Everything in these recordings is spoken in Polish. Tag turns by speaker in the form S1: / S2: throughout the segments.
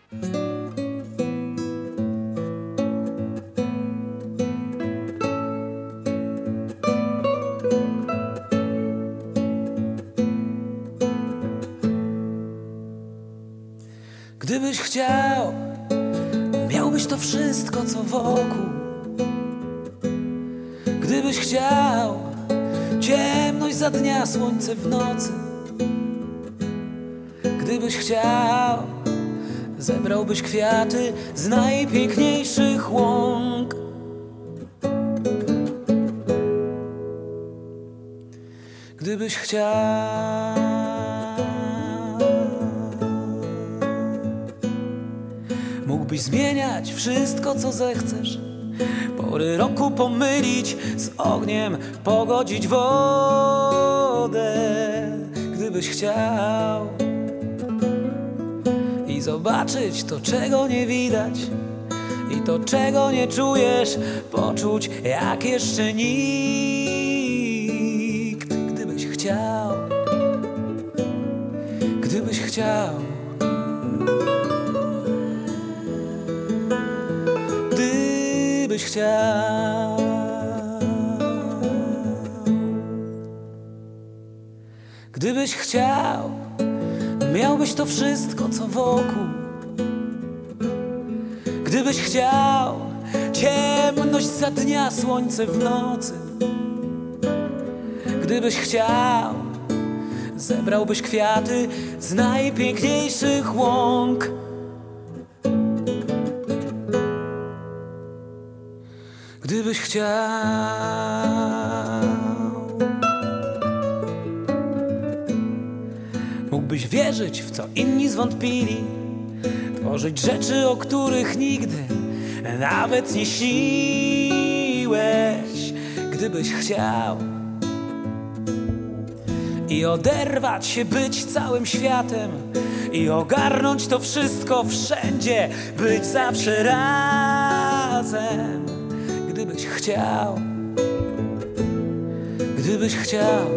S1: Gdybyś chciał, miałbyś to wszystko, co wokół. Gdybyś chciał, ciemność za dnia, słońce w nocy. Gdybyś chciał, zebrałbyś kwiaty z najpiękniejszych łąk. Gdybyś chciał, mógłbyś zmieniać wszystko, co zechcesz. Pory roku pomylić z ogniem, pogodzić wodę. Gdybyś chciał i zobaczyć to, czego nie widać, i to, czego nie czujesz, poczuć jak jeszcze nikt. Gdybyś chciał, gdybyś chciał, gdybyś chciał. Gdybyś chciał, miałbyś to wszystko, co wokół. Gdybyś chciał, ciemność za dnia, słońce w nocy. Gdybyś chciał, zebrałbyś kwiaty z najpiękniejszych łąk. Gdybyś chciał, mógłbyś wierzyć w co inni zwątpili, tworzyć rzeczy, o których nigdy nawet nie śniłeś. Gdybyś chciał i oderwać się, być całym światem i ogarnąć to wszystko wszędzie, być zawsze razem. Gdybyś chciał, gdybyś chciał,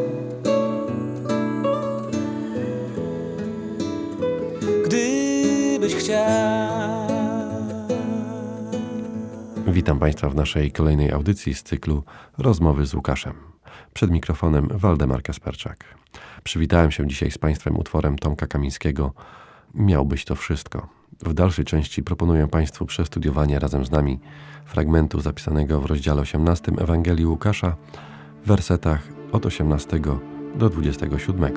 S1: gdybyś chciał.
S2: Witam Państwa w naszej kolejnej audycji z cyklu Rozmowy z Łukaszem. Przed mikrofonem Waldemar Kasperczak. Przywitałem się dzisiaj z Państwem utworem Tomka Kamińskiego Miałbyś to wszystko. W dalszej części proponuję Państwu przestudiowanie razem z nami fragmentu zapisanego w rozdziale 18 Ewangelii Łukasza w wersetach od 18 do 27.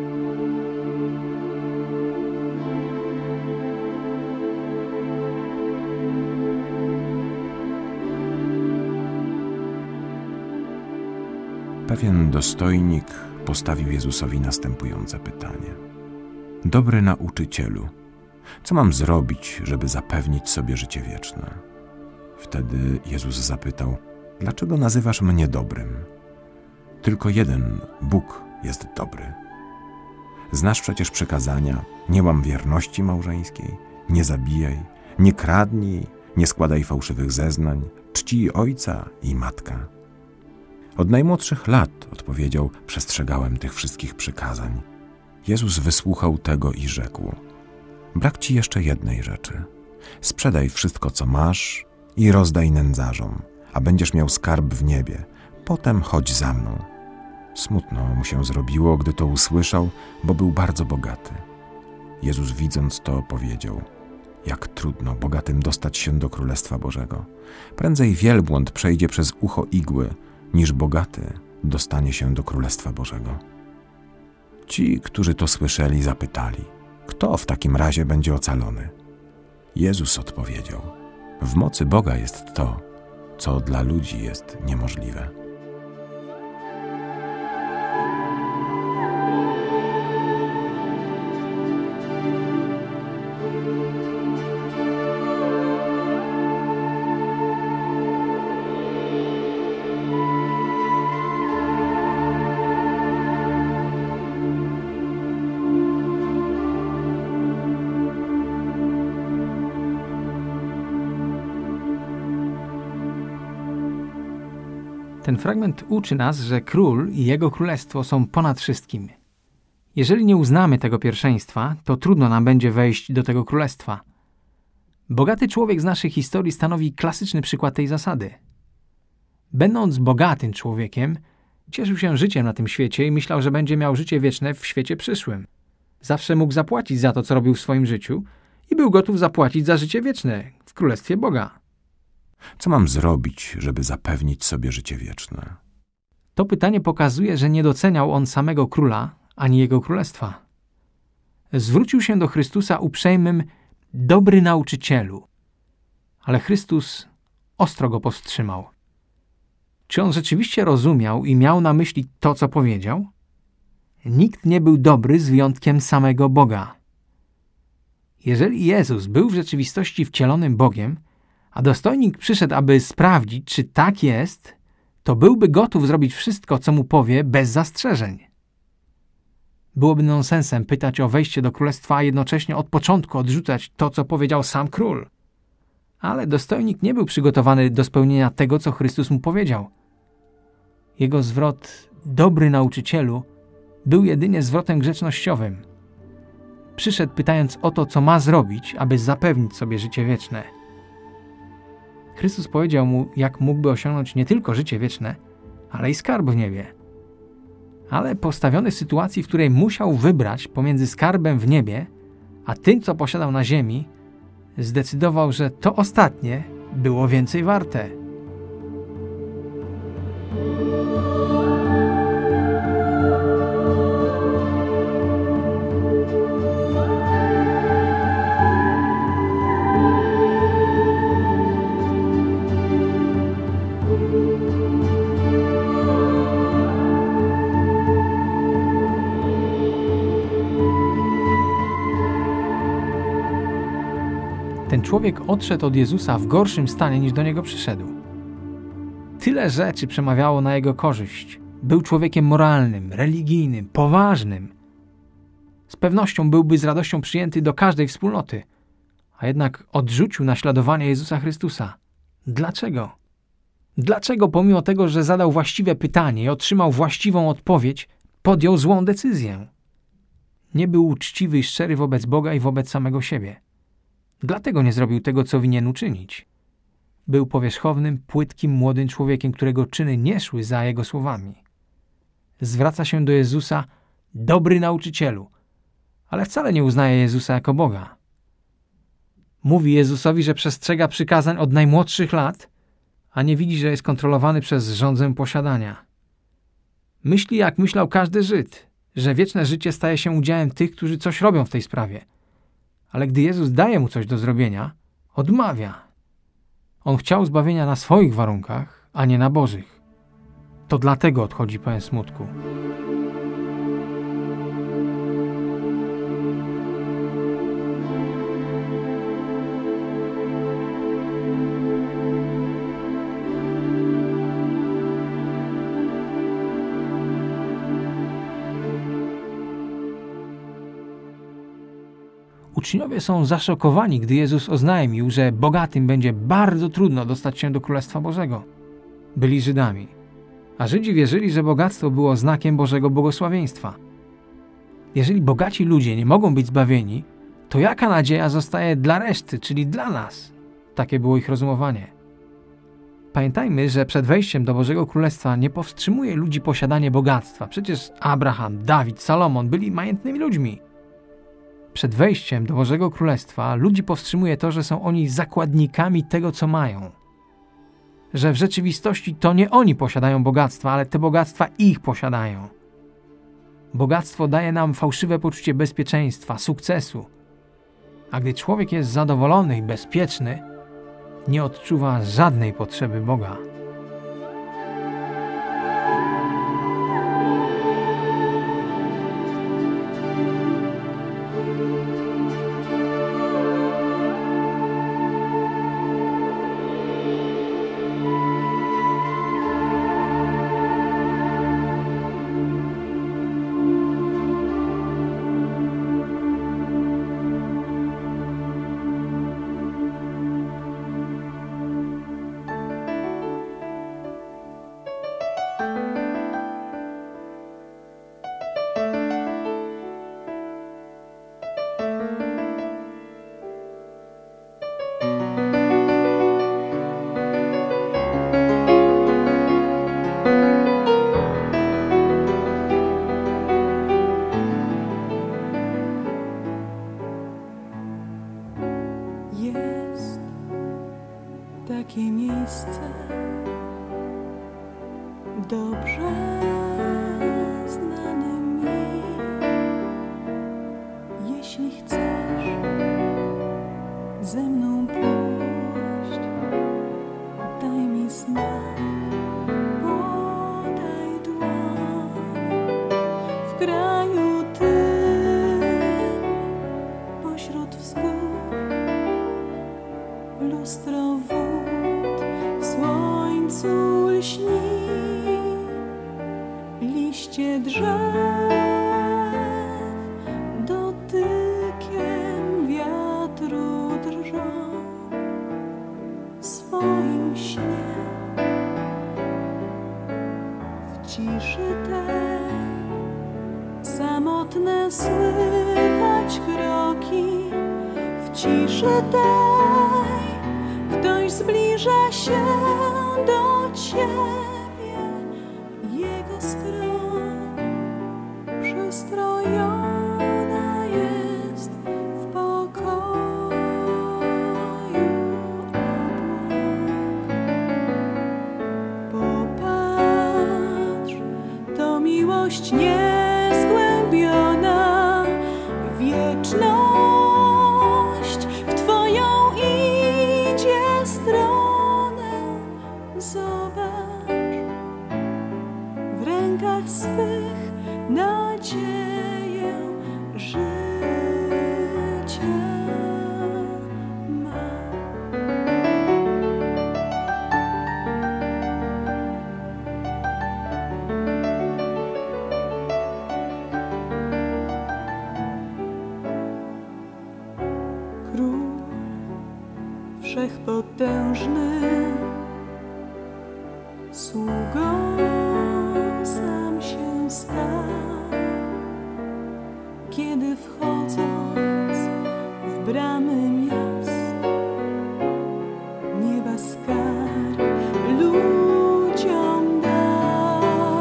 S3: Pewien dostojnik postawił Jezusowi następujące pytanie. Dobry nauczycielu, co mam zrobić, żeby zapewnić sobie życie wieczne? Wtedy Jezus zapytał, dlaczego nazywasz mnie dobrym? Tylko jeden Bóg jest dobry. Znasz przecież przykazania, nie łam wierności małżeńskiej, nie zabijaj, nie kradnij, nie składaj fałszywych zeznań, czcij ojca i matkę. Od najmłodszych lat, odpowiedział, przestrzegałem tych wszystkich przykazań. Jezus wysłuchał tego i rzekł, brak ci jeszcze jednej rzeczy. Sprzedaj wszystko, co masz i rozdaj nędzarzom, a będziesz miał skarb w niebie. Potem chodź za mną. Smutno mu się zrobiło, gdy to usłyszał, bo był bardzo bogaty. Jezus widząc to powiedział, jak trudno bogatym dostać się do Królestwa Bożego. Prędzej wielbłąd przejdzie przez ucho igły, niż bogaty dostanie się do Królestwa Bożego. Ci, którzy to słyszeli, zapytali, kto w takim razie będzie ocalony? Jezus odpowiedział, w mocy Boga jest to, co dla ludzi jest niemożliwe.
S4: Ten fragment uczy nas, że król i jego królestwo są ponad wszystkim. Jeżeli nie uznamy tego pierwszeństwa, to trudno nam będzie wejść do tego królestwa. Bogaty człowiek z naszej historii stanowi klasyczny przykład tej zasady. Będąc bogatym człowiekiem, cieszył się życiem na tym świecie i myślał, że będzie miał życie wieczne w świecie przyszłym. Zawsze mógł zapłacić za to, co robił w swoim życiu i był gotów zapłacić za życie wieczne w Królestwie Boga.
S3: Co mam zrobić, żeby zapewnić sobie życie wieczne?
S4: To pytanie pokazuje, że nie doceniał on samego króla ani jego królestwa. Zwrócił się do Chrystusa uprzejmym: dobry nauczycielu. Ale Chrystus ostro go powstrzymał. Czy on rzeczywiście rozumiał i miał na myśli to, co powiedział? Nikt nie był dobry z wyjątkiem samego Boga. Jeżeli Jezus był w rzeczywistości wcielonym Bogiem, a dostojnik przyszedł, aby sprawdzić, czy tak jest, to byłby gotów zrobić wszystko, co mu powie, bez zastrzeżeń. Byłoby nonsensem pytać o wejście do królestwa, a jednocześnie od początku odrzucać to, co powiedział sam król. Ale dostojnik nie był przygotowany do spełnienia tego, co Chrystus mu powiedział. Jego zwrot dobry nauczycielu był jedynie zwrotem grzecznościowym. Przyszedł pytając o to, co ma zrobić, aby zapewnić sobie życie wieczne. Chrystus powiedział mu, jak mógłby osiągnąć nie tylko życie wieczne, ale i skarb w niebie. Ale postawiony w sytuacji, w której musiał wybrać pomiędzy skarbem w niebie, a tym, co posiadał na ziemi, zdecydował, że to ostatnie było więcej warte. Ten człowiek odszedł od Jezusa w gorszym stanie, niż do Niego przyszedł. Tyle rzeczy przemawiało na jego korzyść. Był człowiekiem moralnym, religijnym, poważnym. Z pewnością byłby z radością przyjęty do każdej wspólnoty, a jednak odrzucił naśladowanie Jezusa Chrystusa. Dlaczego? Dlaczego pomimo tego, że zadał właściwe pytanie i otrzymał właściwą odpowiedź, podjął złą decyzję? Nie był uczciwy i szczery wobec Boga i wobec samego siebie. Dlatego nie zrobił tego, co winien uczynić. Był powierzchownym, płytkim, młodym człowiekiem, którego czyny nie szły za jego słowami. Zwraca się do Jezusa: dobry nauczycielu, ale wcale nie uznaje Jezusa jako Boga. Mówi Jezusowi, że przestrzega przykazań od najmłodszych lat, a nie widzi, że jest kontrolowany przez rządzę posiadania. Myśli, jak myślał każdy Żyd, że wieczne życie staje się udziałem tych, którzy coś robią w tej sprawie. Ale gdy Jezus daje mu coś do zrobienia, odmawia. On chciał zbawienia na swoich warunkach, a nie na Bożych. To dlatego odchodzi pełen smutku. Uczniowie są zaszokowani, gdy Jezus oznajmił, że bogatym będzie bardzo trudno dostać się do Królestwa Bożego. Byli Żydami, a Żydzi wierzyli, że bogactwo było znakiem Bożego błogosławieństwa. Jeżeli bogaci ludzie nie mogą być zbawieni, to jaka nadzieja zostaje dla reszty, czyli dla nas? Takie było ich rozumowanie. Pamiętajmy, że przed wejściem do Bożego Królestwa nie powstrzymuje ludzi posiadanie bogactwa. Przecież Abraham, Dawid, Salomon byli majętnymi ludźmi. Przed wejściem do Bożego Królestwa ludzi powstrzymuje to, że są oni zakładnikami tego, co mają. Że w rzeczywistości to nie oni posiadają bogactwa, ale te bogactwa ich posiadają. Bogactwo daje nam fałszywe poczucie bezpieczeństwa, sukcesu. A gdy człowiek jest zadowolony i bezpieczny, nie odczuwa żadnej potrzeby Boga.
S5: takie miejsce dobrze znane mi. Jeśli chcesz ze mną pójść, daj mi znak, podaj dłoń. W kraju tym, pośród wzgórz, lustro wód w słońcu lśni. Liście drzew dotykiem wiatru drżą w swoim śnie. W ciszy tej samotne słychać kroki. W ciszy tej ktoś zbliża się do ciebie. Jego skroń przystrojona jest w pokoju obłok. Popatrz, to miłość niezgłębiona, wieczność w twoją idzie stronę. Zobacz, w rękach swych nadzieję życia ma. Król wszechpotężny, sługą sam się stał, kiedy wchodząc w bramy miast, nieba skarb ludziom dał.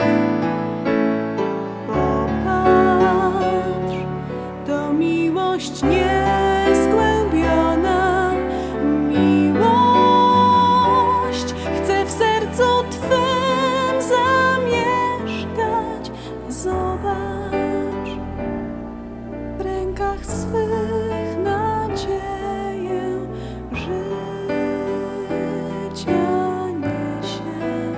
S5: Popatrz, to miłość niezgłębiona, miłość chce w sercu twym zamieszkać. Zobacz, w rękach swych nadzieję życia niesie.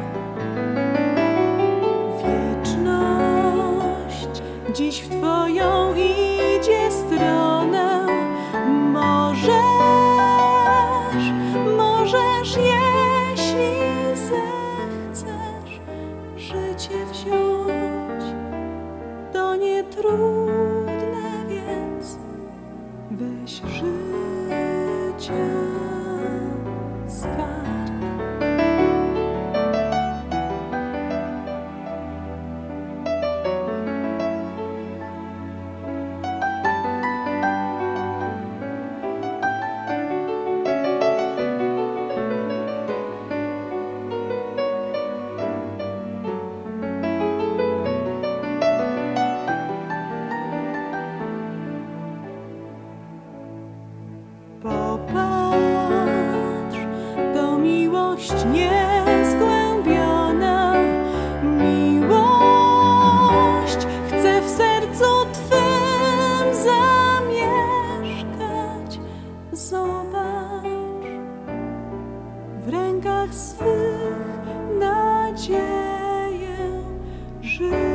S5: Wieczność dziś w twoją idzie stronę. Możesz, jeśli zechcesz, życie wziąć. To nie trudne, więc weź życia skarb. Popatrz, to miłość niezgłębiona, miłość chce w sercu twym zamieszkać. Zobacz, w rękach swych nadzieję życia.